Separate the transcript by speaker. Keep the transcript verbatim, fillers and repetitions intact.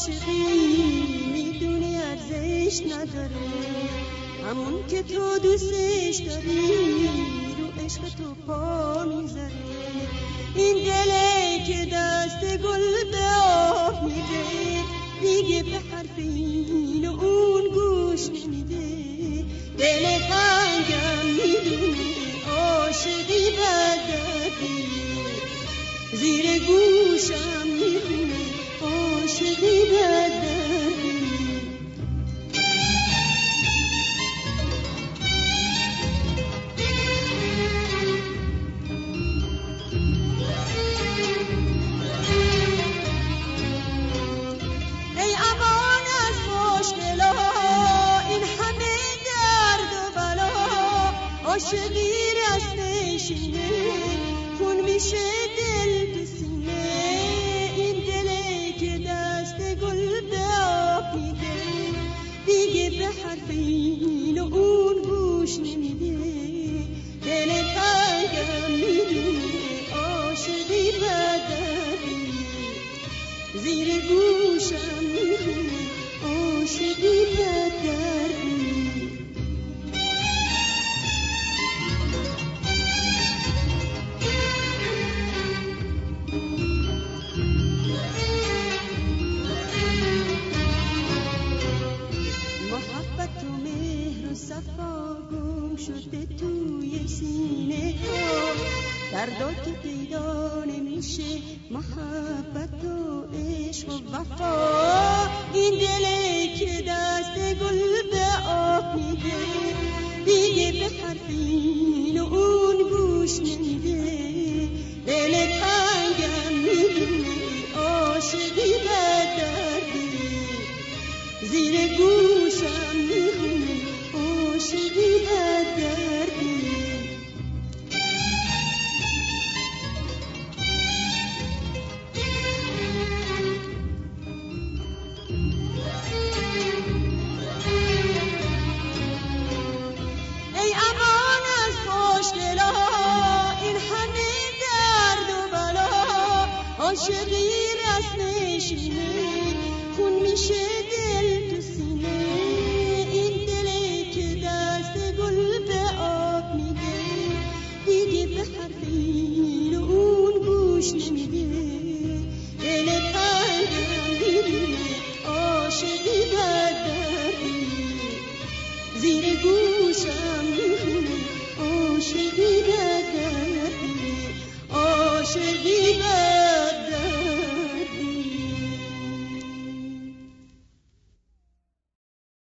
Speaker 1: عاشقی میدونی ارزش نداره، همون که تو دوستش داری رو عشق تو پا میذاره. این دله که دست گل به آب میده، دیگه به حرف این و اون گوش نمیده. دل تنگم میدونی عاشقی بدردی، زیر گوشم میخونه عاشقی بدردی. ای امان از مشکلا، این همه درد و بلا، عاشقی رسمش اینه خون میشه دل به سینه. این دله که دست گل به آب میده، دیگه به حرف این و اون گوش نمیده. دل تنگم میدونی عاشقی بدردی، زیر گوشم میخونه عاشقی بدردی. محبت و مهر و صفا گم شده توی سینه ها، دردا که پیدا نمیشه محبت و عشق و وفا. این دله که دست گل به آب میده، دیگه به حرف این و اون گوش نمیده. دل تنگم میدونی عاشقی بدردی، زیر گوشم میخونه عاشقی بدردی. ای امان از مشکلا، این همه درد و بلا، عاشقی رسمش اینه خون میشه دل تو سینه. این دله که دست گل به آب میده، دیگه به حرف این و اون گوش نمیده.